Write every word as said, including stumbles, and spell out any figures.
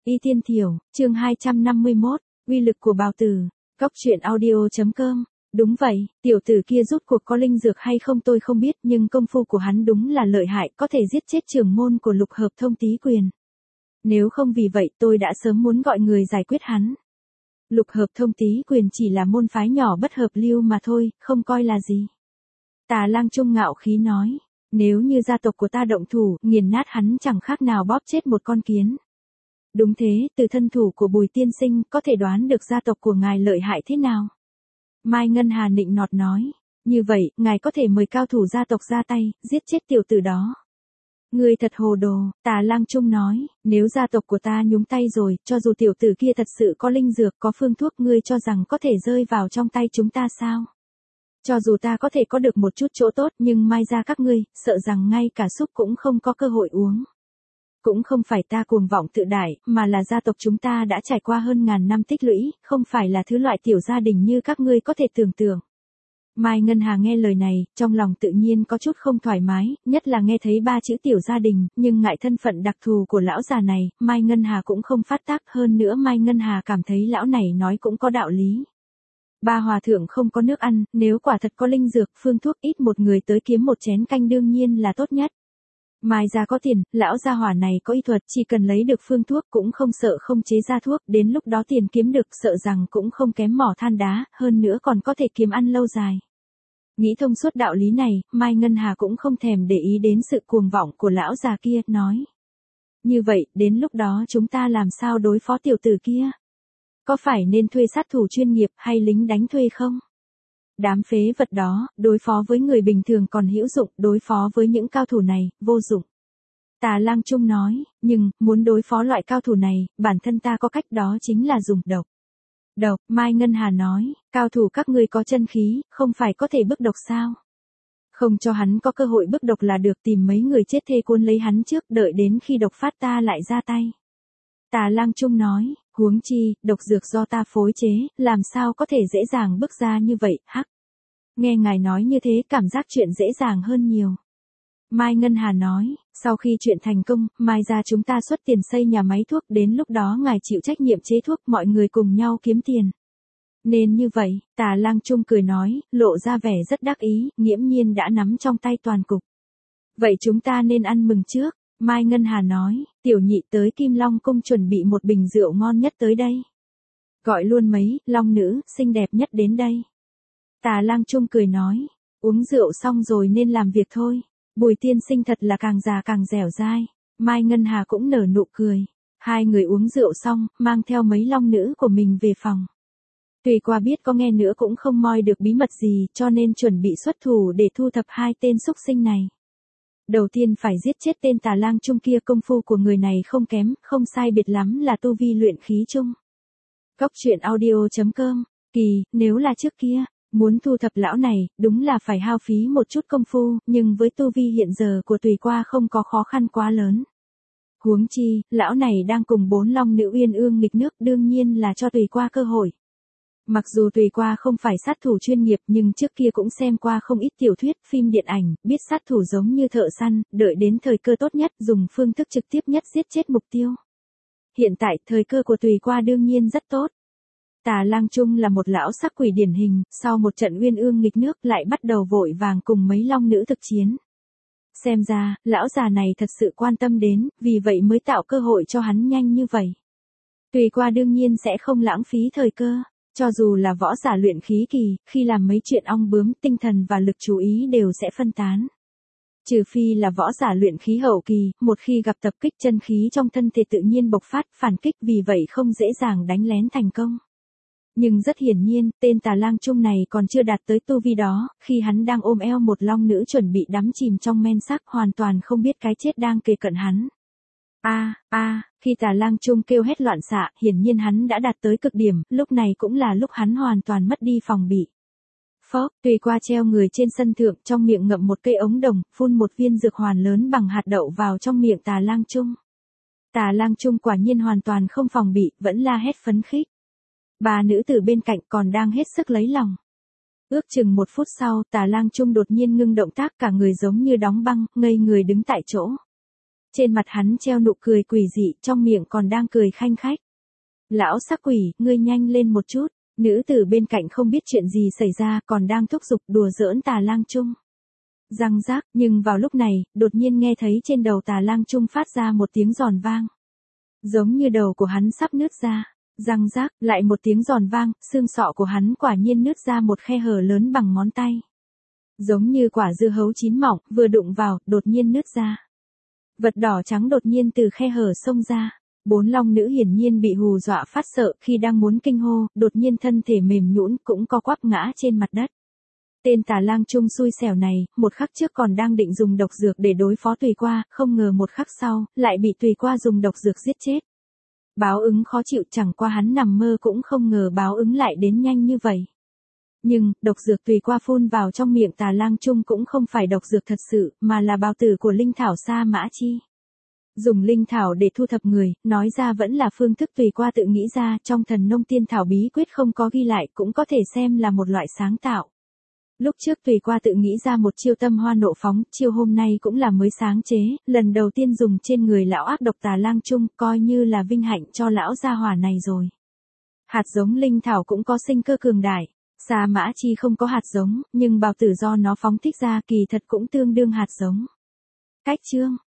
Y Tiên Thiểu, chương hai trăm năm mươi mốt, uy lực của bào tử, góc truyện audio.com. Đúng vậy, tiểu tử kia rút cuộc có linh dược hay không tôi không biết, nhưng công phu của hắn đúng là lợi hại, có thể giết chết trưởng môn của Lục Hợp Thông Tý Quyền. Nếu không vì vậy tôi đã sớm muốn gọi người giải quyết hắn. Lục Hợp Thông Tý Quyền chỉ là môn phái nhỏ bất hợp lưu mà thôi, không coi là gì. Tà Lang Trung ngạo khí nói, nếu như gia tộc của ta động thủ, nghiền nát hắn chẳng khác nào bóp chết một con kiến. Đúng thế, từ thân thủ của Bùi tiên sinh, có thể đoán được gia tộc của ngài lợi hại thế nào. Mai Ngân Hà nịnh nọt nói, như vậy, ngài có thể mời cao thủ gia tộc ra tay, giết chết tiểu tử đó. Ngươi thật hồ đồ, Tà Lang Trung nói, nếu gia tộc của ta nhúng tay rồi, cho dù tiểu tử kia thật sự có linh dược, có phương thuốc, ngươi cho rằng có thể rơi vào trong tay chúng ta sao? Cho dù ta có thể có được một chút chỗ tốt, nhưng mai ra các ngươi, sợ rằng ngay cả súp cũng không có cơ hội uống. Cũng không phải ta cuồng vọng tự đại, mà là gia tộc chúng ta đã trải qua hơn ngàn năm tích lũy, không phải là thứ loại tiểu gia đình như các ngươi có thể tưởng tượng. Mai Ngân Hà nghe lời này, trong lòng tự nhiên có chút không thoải mái, nhất là nghe thấy ba chữ tiểu gia đình, nhưng ngại thân phận đặc thù của lão già này, Mai Ngân Hà cũng không phát tác, hơn nữa Mai Ngân Hà cảm thấy lão này nói cũng có đạo lý. Ba hòa thượng không có nước ăn, nếu quả thật có linh dược, phương thuốc, ít một người tới kiếm một chén canh đương nhiên là tốt nhất. Mai ra có tiền, lão gia hỏa này có y thuật, chỉ cần lấy được phương thuốc cũng không sợ không chế ra thuốc, đến lúc đó tiền kiếm được sợ rằng cũng không kém mỏ than đá, hơn nữa còn có thể kiếm ăn lâu dài. Nghĩ thông suốt đạo lý này, Mai Ngân Hà cũng không thèm để ý đến sự cuồng vọng của lão già kia, nói. Như vậy, đến lúc đó chúng ta làm sao đối phó tiểu tử kia? Có phải nên thuê sát thủ chuyên nghiệp hay lính đánh thuê không? Đám phế vật đó, đối phó với người bình thường còn hữu dụng, đối phó với những cao thủ này, vô dụng. Tà Lang Trung nói, nhưng, muốn đối phó loại cao thủ này, bản thân ta có cách đó chính là dùng độc. Độc, Mai Ngân Hà nói, cao thủ các ngươi có chân khí, không phải có thể bức độc sao? Không cho hắn có cơ hội bức độc là được, tìm mấy người chết thê cuốn lấy hắn trước, đợi đến khi độc phát ta lại ra tay. Tà Lang Trung nói, huống chi, độc dược do ta phối chế, làm sao có thể dễ dàng bức ra như vậy, hắc. Nghe ngài nói như thế, cảm giác chuyện dễ dàng hơn nhiều. Mai Ngân Hà nói, sau khi chuyện thành công, mai ra chúng ta xuất tiền xây nhà máy thuốc, đến lúc đó ngài chịu trách nhiệm chế thuốc, mọi người cùng nhau kiếm tiền. Nên như vậy, Tà Lang Trung cười nói, lộ ra vẻ rất đắc ý, nghiễm nhiên đã nắm trong tay toàn cục. Vậy chúng ta nên ăn mừng trước. Mai Ngân Hà nói, tiểu nhị tới Kim Long Cung chuẩn bị một bình rượu ngon nhất tới đây. Gọi luôn mấy, long nữ, xinh đẹp nhất đến đây. Tà Lang Trung cười nói, uống rượu xong rồi nên làm việc thôi. Bùi tiên sinh thật là càng già càng dẻo dai. Mai Ngân Hà cũng nở nụ cười. Hai người uống rượu xong, mang theo mấy long nữ của mình về phòng. Tùy qua biết có nghe nữa cũng không moi được bí mật gì, cho nên chuẩn bị xuất thủ để thu thập hai tên xúc sinh này. Đầu tiên phải giết chết tên Tà Lang Trung kia, công phu của người này không kém, không sai biệt lắm là tu vi luyện khí chung. Góc truyện audio.com, kỳ, nếu là trước kia, muốn thu thập lão này, đúng là phải hao phí một chút công phu, nhưng với tu vi hiện giờ của Tùy Qua không có khó khăn quá lớn. Huống chi, lão này đang cùng bốn long nữ uyên ương nghịch nước, đương nhiên là cho Tùy Qua cơ hội. Mặc dù Tùy Qua không phải sát thủ chuyên nghiệp, nhưng trước kia cũng xem qua không ít tiểu thuyết, phim điện ảnh, biết sát thủ giống như thợ săn, đợi đến thời cơ tốt nhất, dùng phương thức trực tiếp nhất giết chết mục tiêu. Hiện tại, thời cơ của Tùy Qua đương nhiên rất tốt. Tà Lang Trung là một lão sắc quỷ điển hình, sau một trận uyên ương nghịch nước lại bắt đầu vội vàng cùng mấy long nữ thực chiến. Xem ra, lão già này thật sự quan tâm đến, vì vậy mới tạo cơ hội cho hắn nhanh như vậy. Tùy Qua đương nhiên sẽ không lãng phí thời cơ. Cho dù là võ giả luyện khí kỳ, khi làm mấy chuyện ong bướm, tinh thần và lực chú ý đều sẽ phân tán. Trừ phi là võ giả luyện khí hậu kỳ, một khi gặp tập kích chân khí trong thân thể tự nhiên bộc phát, phản kích, vì vậy không dễ dàng đánh lén thành công. Nhưng rất hiển nhiên, tên Tà Lang Trung này còn chưa đạt tới tu vi đó, khi hắn đang ôm eo một long nữ chuẩn bị đắm chìm trong men sắc, hoàn toàn không biết cái chết đang kề cận hắn. A, a, khi Tà Lang Trung kêu hét loạn xạ, hiển nhiên hắn đã đạt tới cực điểm, lúc này cũng là lúc hắn hoàn toàn mất đi phòng bị. Phốc, Tùy Qua treo người trên sân thượng, trong miệng ngậm một cây ống đồng, phun một viên dược hoàn lớn bằng hạt đậu vào trong miệng Tà Lang Trung. Tà Lang Trung quả nhiên hoàn toàn không phòng bị, vẫn la hét phấn khích. Ba nữ tử bên cạnh còn đang hết sức lấy lòng. Ước chừng một phút sau, Tà Lang Trung đột nhiên ngưng động tác, cả người giống như đóng băng, ngây người đứng tại chỗ. Trên mặt hắn treo nụ cười quỷ dị, trong miệng còn đang cười khanh khách. Lão sắc quỷ, ngươi nhanh lên một chút. Nữ tử bên cạnh không biết chuyện gì xảy ra, còn đang thúc giục đùa giỡn Tà Lang Trung. Răng rác, nhưng vào lúc này, đột nhiên nghe thấy trên đầu Tà Lang Trung phát ra một tiếng giòn vang. Giống như đầu của hắn sắp nứt ra. Răng rác, lại một tiếng giòn vang, xương sọ của hắn quả nhiên nứt ra một khe hở lớn bằng ngón tay. Giống như quả dưa hấu chín mọng, vừa đụng vào, đột nhiên nứt ra. Vật đỏ trắng đột nhiên từ khe hở xông ra. Bốn long nữ hiển nhiên bị hù dọa phát sợ, khi đang muốn kinh hô, đột nhiên thân thể mềm nhũn cũng co quắp ngã trên mặt đất. Tên Tà Lang Trung xui xẻo này, một khắc trước còn đang định dùng độc dược để đối phó Tùy Qua, không ngờ một khắc sau, lại bị Tùy Qua dùng độc dược giết chết. Báo ứng khó chịu, chẳng qua hắn nằm mơ cũng không ngờ báo ứng lại đến nhanh như vậy. Nhưng, độc dược Tùy Qua phun vào trong miệng Tà Lang Trung cũng không phải độc dược thật sự, mà là bào tử của linh thảo Sa Mã Chi. Dùng linh thảo để thu thập người, nói ra vẫn là phương thức Tùy Qua tự nghĩ ra, trong Thần Nông Tiên Thảo bí quyết không có ghi lại, cũng có thể xem là một loại sáng tạo. Lúc trước Tùy Qua tự nghĩ ra một chiêu tâm hoa nộ phóng, chiêu hôm nay cũng là mới sáng chế, lần đầu tiên dùng trên người lão ác độc Tà Lang Trung, coi như là vinh hạnh cho lão gia hỏa này rồi. Hạt giống linh thảo cũng có sinh cơ cường đại. Sa Mã Chi không có hạt giống, nhưng bào tử do nó phóng thích ra kỳ thật cũng tương đương hạt giống. Cách chương